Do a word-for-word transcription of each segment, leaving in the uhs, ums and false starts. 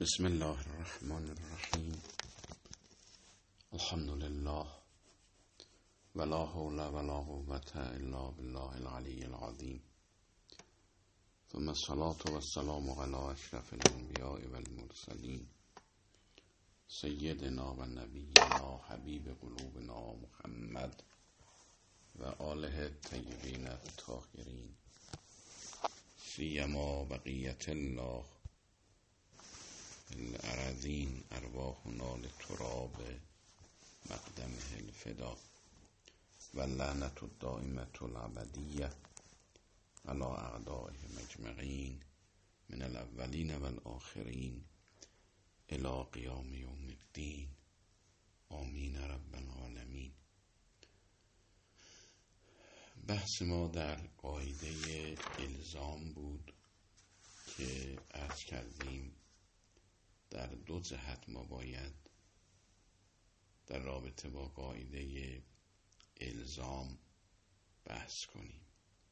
بسم الله الرحمن الرحیم. الحمد لله ولا حول ولا قوة الا بالله العلی العظیم. ثم الصلاة والسلام على اشرف الانبیاء والمرسلین سیدنا و نبینا حبیب قلوبنا محمد و آله الطیبین الطاهرین سیما بقیت الله الارضین ارواحنا لتراب مقدمه الفدا و لعنت الدائمة الابدیه علی اعدائهم اجمعین من الاولین و الاخرین الی قیام یوم الدین آمین رب العالمین. بحث ما در قاعده الزام بود که عرض کردیم در دو جهت ما باید در رابطه با قاعده الزام بحث کنیم.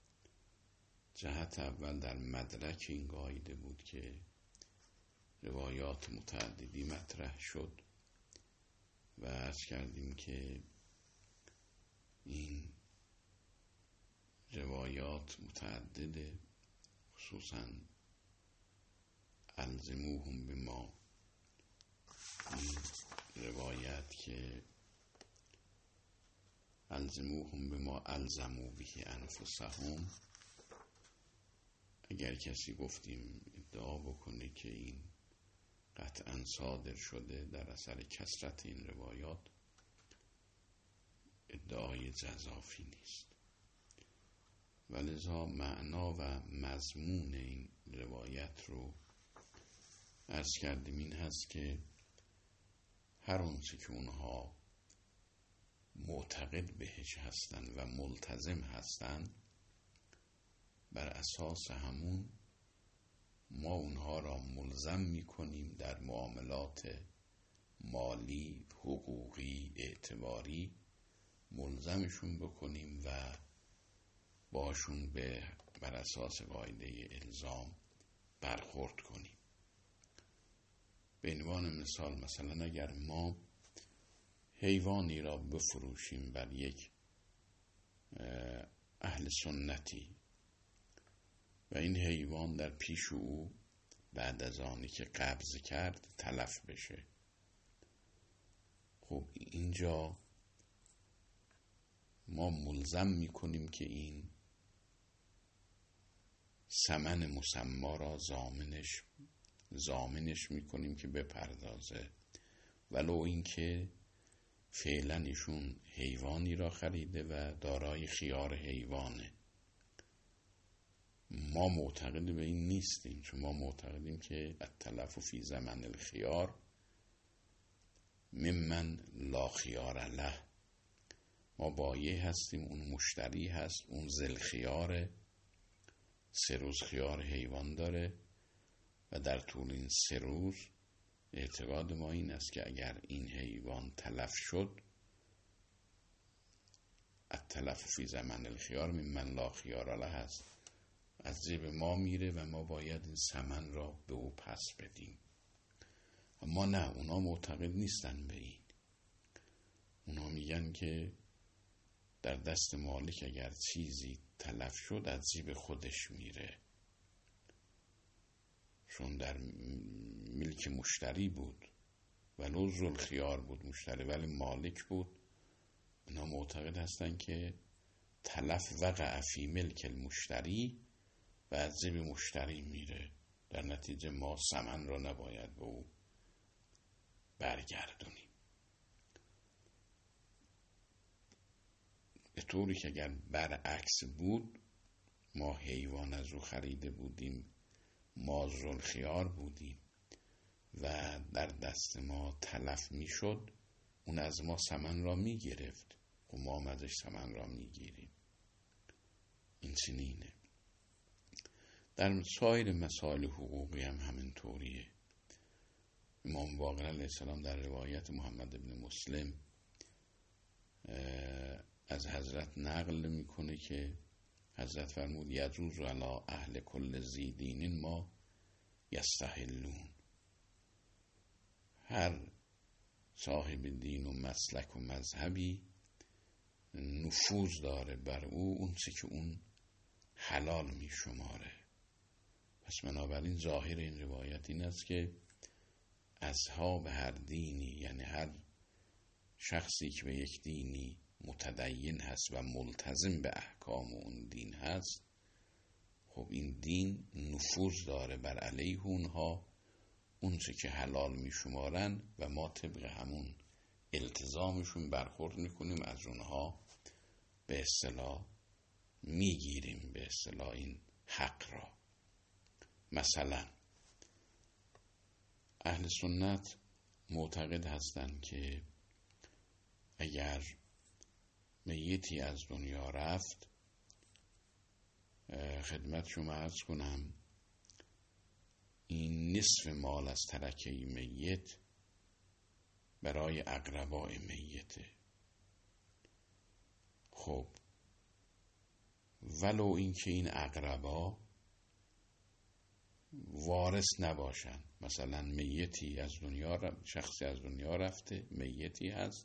جهت اول در مدرک این قاعده بود که روایات متعددی مطرح شد و عرض کردیم که این روایات متعدده، خصوصا الزموهم به ما، این روایت که الزموهم به ما الزمو به انفسهم، اگر کسی گفتیم ادعا بکنه که این قطعا صادر شده در اثر کثرت این روایات، ادعای جزافی نیست. ولذا معنا و مضمون این روایت رو عرض کردیم این هست که هر اونچه که اونها معتقد بهش هستن و ملتزم هستن، بر اساس همون ما اونها را ملزم میکنیم در معاملات مالی، حقوقی، اعتباری ملزمشون بکنیم و باشون به بر اساس قاعده الزام برخورد کنیم. به عنوان مثال، مثلا اگر ما حیوانی را بفروشیم بر یک اهل سنتی و این حیوان در پیش او بعد از آنی که قبض کرد تلف بشه، خب اینجا ما ملزم میکنیم که این ثمن مسما را ضامنش ضامنش میکنیم که بپردازه، ولو اینکه فعلا ایشون حیوانی را خریده و دارای خیار حیوانه. ما معتقد به این نیستیم، چون ما معتقدیم که التلف فی زمن الخیار ممن لا خیار له. ما بایع هستیم، اون مشتری هست، اون ذل خیاره، سه روز خیار حیوان داره و در طول این سه روز اعتقاد ما این است که اگر این حیوان تلف شد، التلف فی زمن الخیار ممن لا خیار له هست، از جیب ما میره و ما باید این ثمن را به او پس بدیم. اما نه، اونا معتقد نیستن به این. اونا میگن که در دست مالک اگر چیزی تلف شد از جیب خودش میره، چون در ملک مشتری بود، ولو ذل خیار بود مشتری ولی مالک بود. اونا معتقد هستن که تلف وقع فی ملک المشتری و از جیب مشتری میره، در نتیجه ما ثمن را نباید به او برگردونیم. به طوری که اگر برعکس بود، ما حیوان از او خریده بودیم، ما ذل خیار بودیم و در دست ما تلف می شد، اون از ما ثمن را می گرفت و ما هم ازش ثمن را می گیریم. این چنینه. در سایر مسائل حقوقی هم همین طوریه. امام باقر علیه السلام در روایت محمد ابن مسلم از حضرت نقل میکنه که حضرت فرمود یجوز علی اهل کل ذی دین ما یستحلون. هر صاحب دین و مسلک و مذهبی نفوذ داره بر او اون چه که اون حلال می شماره. پس بنابراین ظاهر این روایت این است که اصحاب هر دینی، یعنی هر شخصی که به یک دینی متدین هست و ملتزم به احکام اون دین هست، خب این دین نفوذ داره بر علیه اونها، اون چه که حلال می شمارن و ما طبق همون التزامشون برخورد میکنیم، از اونها به اصطلاح میگیریم به اصطلاح این حق را. مثلا اهل سنت معتقد هستند که اگر میتی از دنیا رفت، خدمت شما عرض کنم این نصف مال از ترکه میت برای اقربای میته. خب ولو اینکه این اقربا وارث نباشن، مثلا میتی از دنیا، شخصی از دنیا رفته، میتی هست،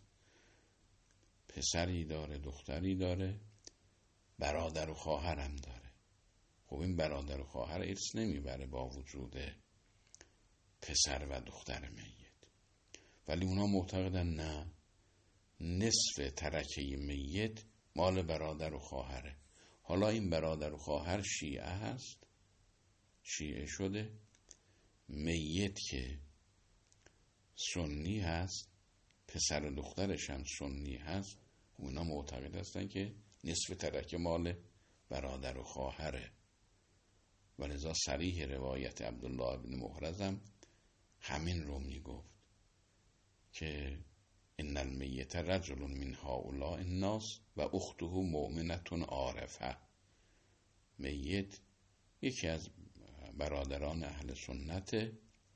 پسری داره، دختری داره، برادر و خواهرم داره. خب این برادر و خواهر ارث نمیبره با وجود پسر و دختر میت، ولی اونا معتقدن نه، نصف ترکه میت مال برادر و خواهره. حالا این برادر و خواهر شیعه هست، شیعه شده، میت که سنی هست، پسر و دخترش هم سنی هست، اونا معتقد هستن که نصف ترکه مال برادر و خواهره. ولذا صریح روایت عبدالله ابن محرزم همین رو میگفت که ان المیت رجل من هؤلاء الناس و اخته مؤمنة عارفه. میت یکی از برادران اهل سنت،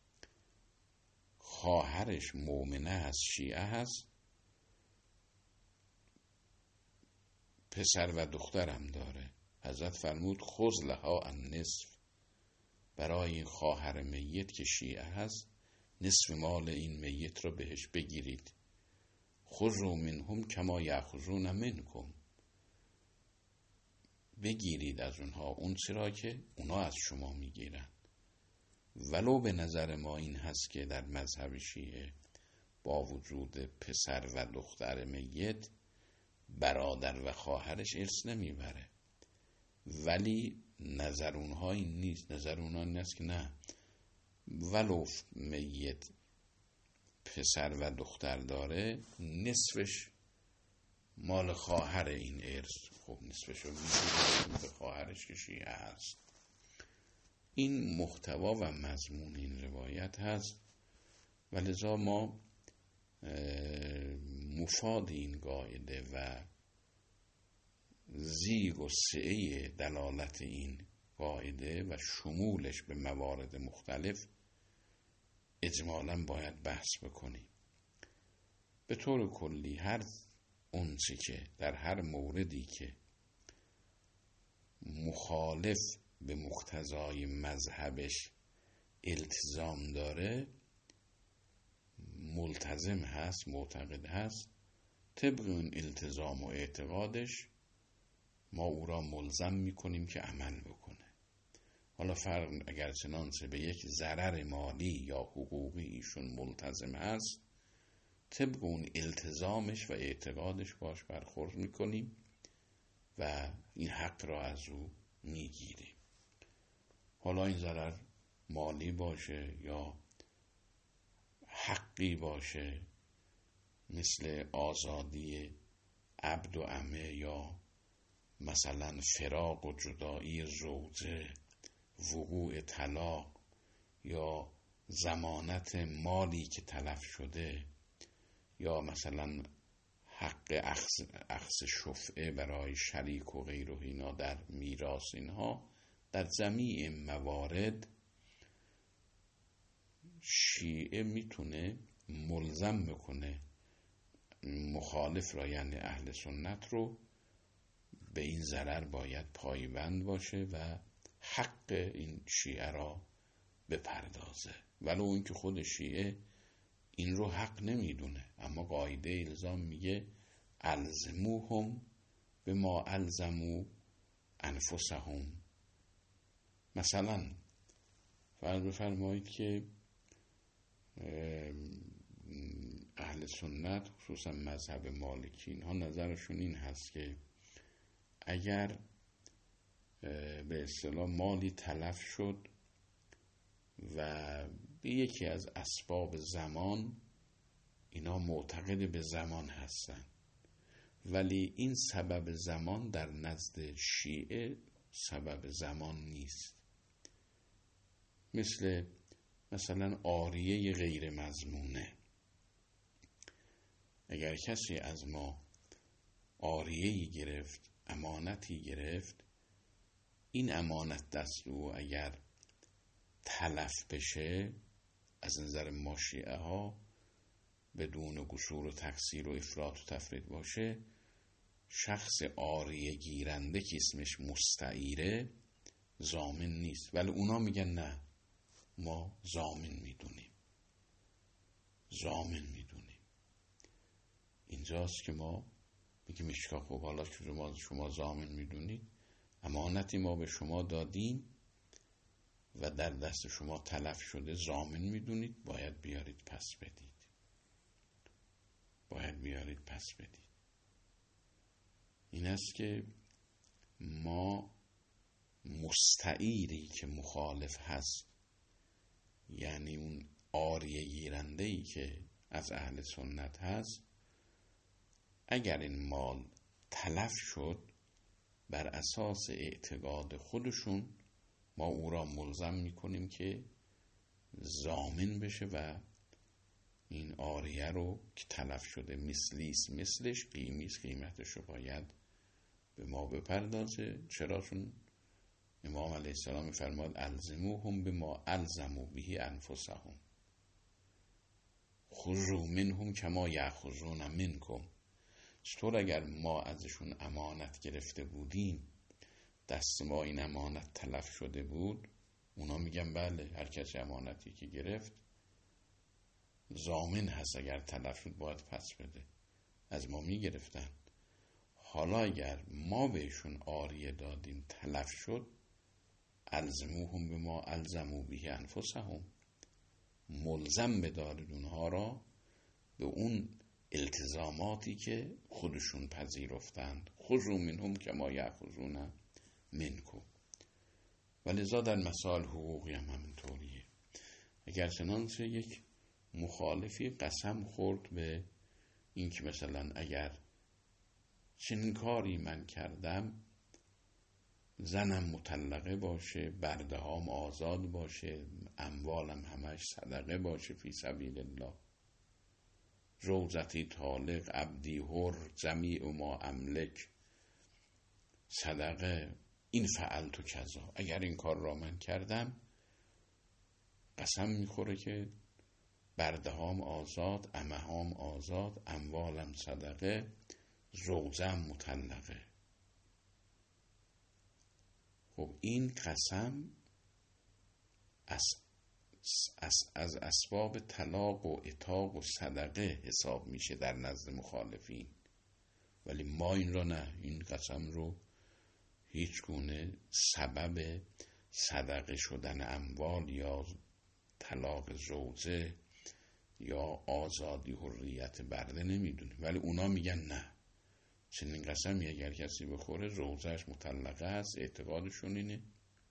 خواهرش مؤمنه هست، شیعه هست، پسر و دخترم داره. حضرت فرمود خذ لها النصف، برای این خواهر میت که شیعه هست نصف مال این میت رو بهش بگیرید. خذوا منهم کما یأخذون منکم، بگیرید از اونها اون چرا که اونا از شما میگیرن. ولو به نظر ما این هست که در مذهب شیعه با وجود پسر و دختر میت برادر و خواهرش ارث نمیبره، ولی نظر اونها این نیست. نظر اونها این است که نه، ولو میت پسر و دختر داره نصفش مال خواهر این ارث. خب نصفش رو میگیره به خواهرش که شیعه هست. این محتوا و مضمون این روایت هست، ولذا ما مفاد این قاعده و زیگ و سعه دلالت این قاعده و شمولش به موارد مختلف اجمالاً باید بحث بکنیم. به طور کلی هر اونچه که در هر موردی که مخالف به مقتضای مذهبش التزام داره، ملتزم هست، معتقد هست، طبق اون التزام و اعتقادش ما او را ملزم میکنیم که عمل بکنه. حالا فرق اگر چنانچه به یک ضرر مالی یا حقوقی ایشون ملتزم هست، طبق اون التزامش و اعتقادش باش برخورد میکنیم و این حق را از او میگیریم. حالا این ضرر مالی باشه یا حقی باشه، مثل آزادی عبد و امه یا مثلا فراق و جدایی زوجه، وقوع طلاق یا ضمانت مالی که تلف شده، یا مثلا حق اخذ, اخذ شفعه برای شریک و غیر و اینا در میراث، اینها در جمیع موارد شیعه میتونه ملزم بکنه مخالف را، یعنی اهل سنت رو، به این ضرر باید پایبند باشه و حق این شیعه را بپردازه، ولو اینکه خود شیعه این رو حق نمیدونه، اما قاعده الزام میگه الزموهم به ما الزمو انفسهم. مثلا فرض بفرمایید که اهل سنت خصوصا مذهب مالکی اینها نظرشون این هست که اگر به اصطلاح مالی تلف شد و به یکی از اسباب زمان، اینا معتقد به زمان هستن، ولی این سبب زمان در نزد شیعه سبب زمان نیست. مثل مثلا عاریه غیر مضمونه. اگر کسی از ما عاریه‌ای گرفت، امانتی گرفت، این امانت دست او اگر تلف بشه از نظر ما شیعه ها بدون قصور و تقصیر و افراط و تفرید باشه، شخص عاریه گیرنده که اسمش مستعیره ضامن نیست، ولی اونا میگن نه، ما ضامن میدونیم، ضامن میدونیم. اینجاست که ما میگیم میشکا خب حالا که شما شما ضامن میدونید، امانتی ما به شما دادیم و در دست شما تلف شده، ضامن میدونید، باید بیارید پس بدید، باید بیارید پس بدید. این است که ما مستعیری که مخالف هست، یعنی اون عاریه گیرنده‌ای که از اهل سنت هست، اگر این مال تلف شد بر اساس اعتقاد خودشون ما او را ملزم میکنیم که ضامن بشه و این عاریه رو که تلف شده مثلیست مثلش، قیمیست قیمتش رو باید به ما بپردازه. چرا؟ چون امام علیه السلام میفرماد الزموهم به ما الزمو به انفسهم خذوا منهم کما یأخذون منکم. چطور اگر ما ازشون امانت گرفته بودیم، دست ما این امانت تلف شده بود، اونا میگن بله، هر کسی امانتی که گرفت ضامن هست، اگر تلف شد باید پس بده، از ما میگرفتن. حالا اگر ما بهشون عاریه دادیم تلف شد، الزموهم به ما الزمو به انفسهم، ملزم بدارید اونها را به اون التزاماتی که خودشون پذیرفتند. خذوا منهم کما یأخذون منکم. ولذا در مسائل حقوقی هم همینطوریه. اگر چنانچه یک مخالفی قسم خورد به این که مثلا اگر چنین کاری من کردم زنم مطلقه باشه، برده هام آزاد باشه، اموالم همش صدقه باشه فی سبیل الله، زوجتی طالق، عبدی حر، جمیع ما املک صدقه، این فعلت و کذا، اگر این کار را من کردم قسم میخوره که برده هام آزاد، عمه هام آزاد، اموالم صدقه، زوجم مطلقه. خب این قسم از از, از اسباب طلاق و عتاق و صدقه حساب میشه در نزد مخالفین، ولی ما این را نه، این قسم رو هیچ گونه سبب صدقه شدن اموال یا طلاق زوجه یا آزادی حریت برده نمیدونیم، ولی اونا میگن نه، چنین قسمی اگر کسی بخوره زوجهش مطلقه است، اعتقادشون اینه،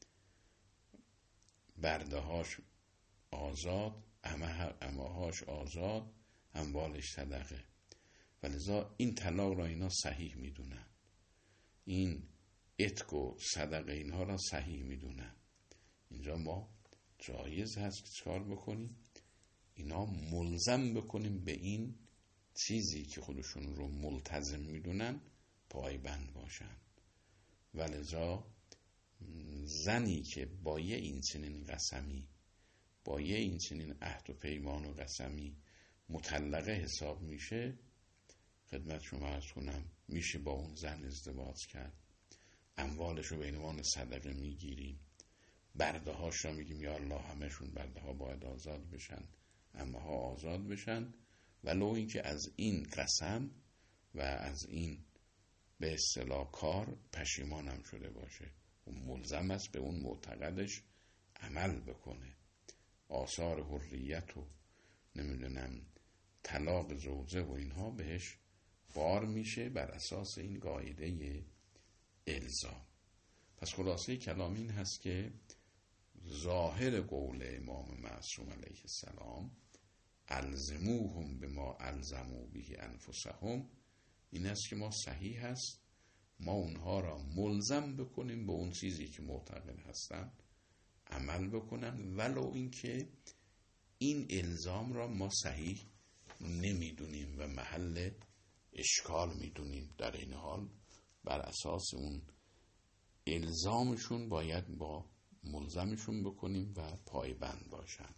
برده هاش آزاد، عمه هاش آزاد، اموالش صدقه. ولذا این طلاق را اینا صحیح میدونن، این عتق و صدقه اینها را صحیح میدونن. اینجا ما جایز هست که چکار بکنیم؟ اینا ملزم بکنیم به این چیزی که خودشون رو ملتزم میدونن پایبند باشن. ولذا زنی که با یه این چنین قسمی، با یه این چنین عهد و پیمان و قسمی مطلقه حساب میشه، خدمت شما عرض کنم میشه با اون زن ازدواج کرد، اموالش رو به عنوان صدقه میگیریم، برده هاش را میگیم یا الله همشون برده ها باید آزاد بشن، عمه‌ها آزاد بشن، ولو اینکه از این قسم و از این به اصطلاح کار پشیمان هم شده باشه. و ملزم است به اون معتقدش عمل بکنه. آثار حریت و نمیدونم طلاق زوجه و اینها بهش بار میشه بر اساس این قاعده الزام. پس خلاصه کلام این هست که ظاهر قول امام معصوم علیه السلام الزموهم بما الزموا به انفسهم این است که ما صحیح هست ما اونها را ملزم بکنیم به اون چیزی که معتقد هستن عمل بکنن، ولو اینکه این الزام را ما صحیح نمیدونیم و محل اشکال میدونیم. در این حال بر اساس اون الزامشون باید با ملزمشون بکنیم و پایبند باشن.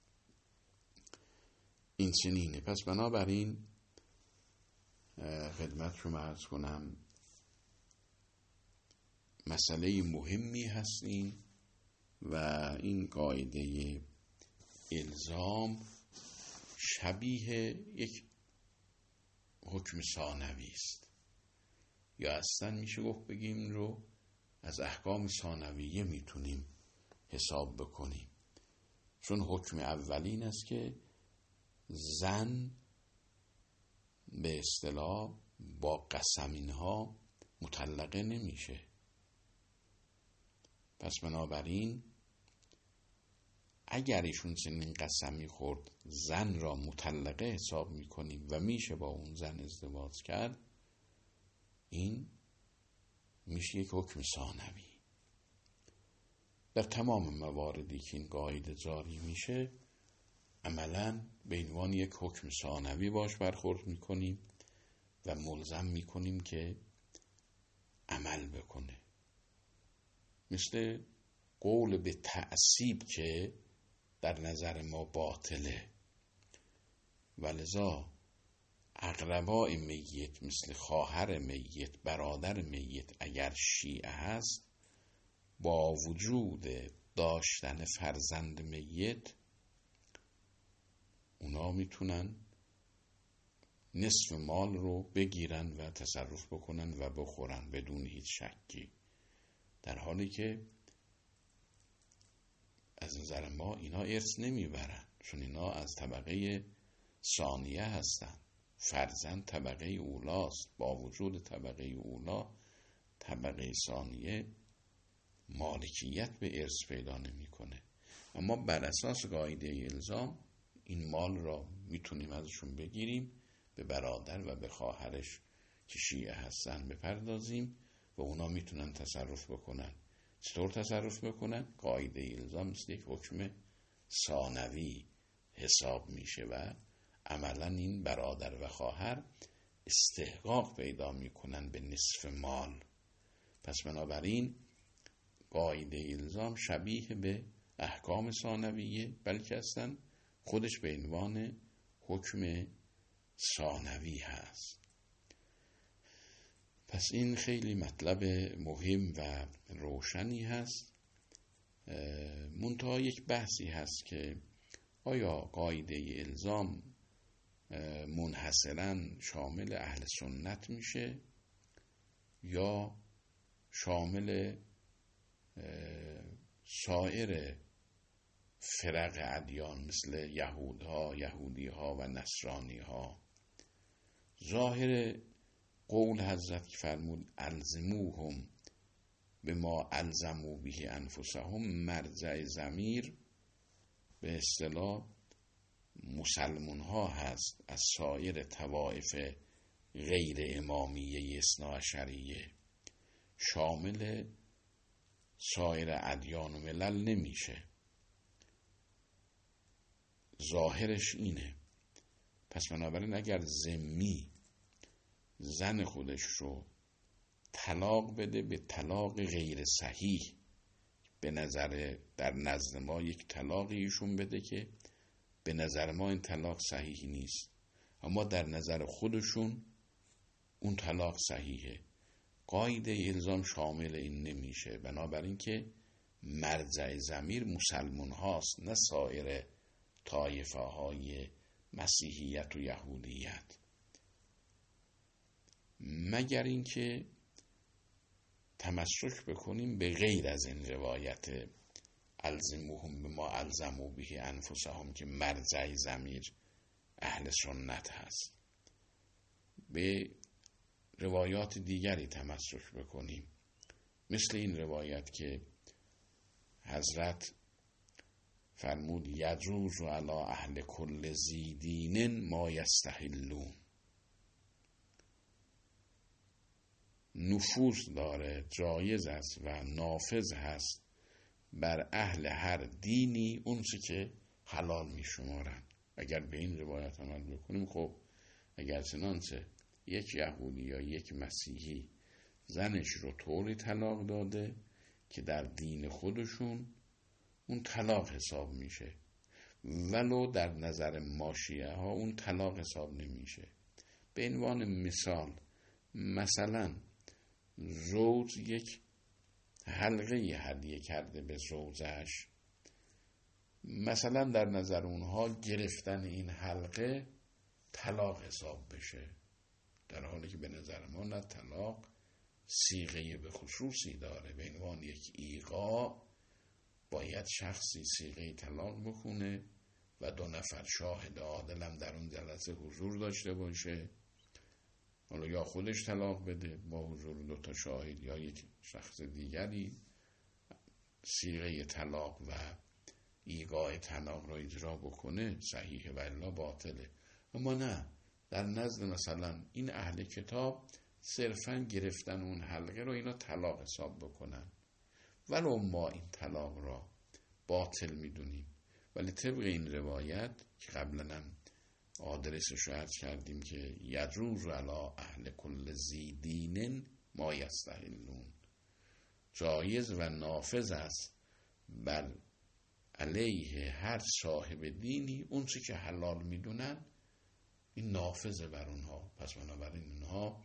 این چنینه. پس بنابراین خدمت شما عرض کنم مسئله مهمی هستین و این قاعده الزام شبیه یک حکم ثانوی است، یا اصلا میشه گفت بگیم رو از احکام ثانویه میتونیم حساب بکنیم، چون حکم اولین است که زن به اصطلاح با قسمینها مطلقه نمیشه. پس بنابراین اگر ایشون چنین قسمی خورد زن را مطلقه حساب میکنیم و میشه با اون زن ازدواج کرد، این میشه یک حکم ثانوی. در تمام مواردی که این قاعده جاری میشه عملاً به عنوان یک حکم ثانوی باش برخورد میکنیم و ملزم میکنیم که عمل بکنه. مثل قول به تعصیب که در نظر ما باطله، ولذا اقربای میت مثل خواهر میت، برادر میت اگر شیعه هست، با وجود داشتن فرزند میت اونا میتونن نصف مال رو بگیرن و تصرف بکنن و بخورن بدون هیچ شکی، در حالی که از نظر ما اینا ارث نمیبرن، چون اینا از طبقه ثانیه هستن. فرزند طبقه اولاست، با وجود طبقه اولا طبقه ثانیه مالکیت به ارث پیدا نمیکنه. اما بر اساس قاعده الزام این مال را میتونیم ازشون بگیریم، به برادر و به خواهرش که شیعه هستن بپردازیم و اونا میتونن تصرف بکنن. چطور تصرف بکنن؟ قاعده الزام مثل یک حکم ثانوی حساب میشه و عملا این برادر و خواهر استحقاق پیدا میکنن به نصف مال. پس بنابراین قاعده الزام شبیه به احکام ثانویه، بلکه اصلا خودش به عنوان حکم ثانوی هست. پس این خیلی مطلب مهم و روشنی هست. منتها یک بحثی هست که آیا قاعده الزام منحصراً شامل اهل سنت میشه یا شامل سایر فرق ادیان مثل یهودها، یهودیها و نصرانیها؟ ظاهر قول حضرت که فرمود الزموهم به ما الزموا به انفسهم، مرجع ضمیر به اصطلاح مسلمون ها هست از سایر طوائف غیر امامیه اثناعشریه، شامل سایر ادیان و ملل نمیشه. ظاهرش اینه. پس بنابراین اگر ذمی زن خودش رو طلاق بده به طلاق غیر صحیح، به نظر در نزد ما یک طلاقی ایشون بده که به نظر ما این طلاق صحیح نیست، اما در نظر خودشون اون طلاق صحیحه، قاعده الزام شامل این نمیشه. بنابراین که مرجع ضمیر مسلمون هاست نه سایر طایفه های مسیحیت و یهودیت، مگر اینکه تمسک بکنیم به غیر از این روایت الزموهم به ما الزموا به انفسهم که مرجع ضمیر اهل سنت هست، به روایات دیگری تمسک بکنیم، مثل این روایت که حضرت فرمود یجوز علی اهل کل ذی دین ما یستحلون، نفوذ داره، جایز است و نافذ هست بر اهل هر دینی اون چه که حلال می شمارن. اگر به این روایت عمل بکنیم، خب اگر چنانچه یک یهودی یا یک مسیحی زنش رو طوری طلاق داده که در دین خودشون اون طلاق حساب میشه، ولو در نظر ما شیعه ها اون طلاق حساب نمیشه. به عنوان مثال، مثلا زوج یک حلقه هدیه کرده به زوجش، مثلا در نظر اونها گرفتن این حلقه طلاق حساب بشه، در حالی که به نظر ما نه، طلاق صیغه به خصوصی داره. به عنوان یک ایقاع باید شخصی صیغه طلاق بکنه و دو نفر شاهد عادلم در اون جلسه حضور داشته باشه، حالا یا خودش طلاق بده با حضور دو تا شاهد یا یک شخص دیگری صیغه طلاق و ایقاع طلاق را اجرا بکنه، صحیحه و الا باطله. اما نه، در نزد مثلا این اهل کتاب صرفا گرفتن اون حلقه رو اینا طلاق حساب بکنن، ولو ما این طلاق را باطل میدونیم، ولی طبق این روایت که قبلا هم آدرسش رو عرض کردیم که یجوز علی اهل کل ذی دین ما یستحلون، جایز و نافذ است بر علیه هر صاحب دینی اون چی که حلال میدونن، این نافذه بر اونها. پس بنابراین اونها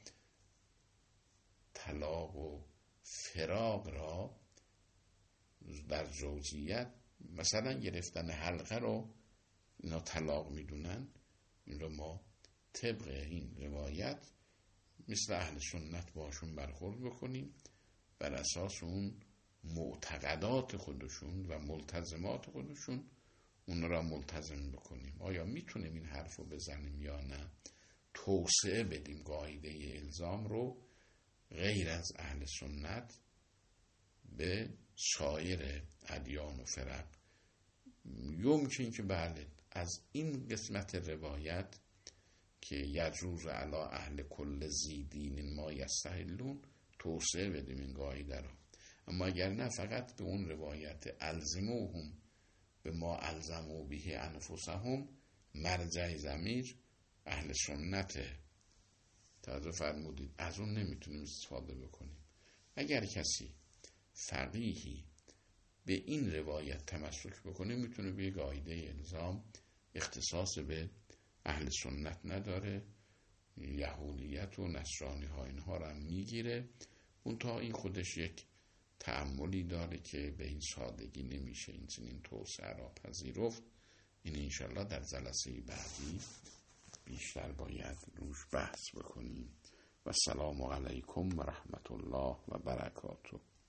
طلاق و فراق را در زوجیت، مثلا گرفتن حلقه رو اینا طلاق میدونن، این رو ما طبق این روایت مثل اهل سنت باشون برخورد بکنیم، بر اساس اون معتقدات خودشون و ملتزمات خودشون اون را ملتزم بکنیم. آیا میتونیم این حرف رو بزنیم یا نه؟ توسعه بدیم قاعده الزام رو غیر از اهل سنت به سایر ادیان و فرق. یمکن که بله از این قسمت روایت که یجوز علی اهل کل ذی دین ما یستحلون توسعه بدیم این قاعده رو، اما اگر نه فقط به اون روایت الزموهم به ما الزموا به انفسهم مرجع ضمیر اهل سنته، توجه فرمودید، از اون نمیتونیم استفاده بکنیم. اگر کسی فقیهی به این روایت تمسک بکنه میتونه به قاعده الزام اختصاص به اهل سنت نداره، یهودیت و نصرانی ها اینها رو هم میگیره، اون تا این خودش یک تأملی داره که به این سادگی نمیشه این چنین توسعه را پذیرفت. این انشالله در جلسه بعدی بیشتر باید روش بحث بکنیم. و السلام علیکم و رحمت الله و برکاته.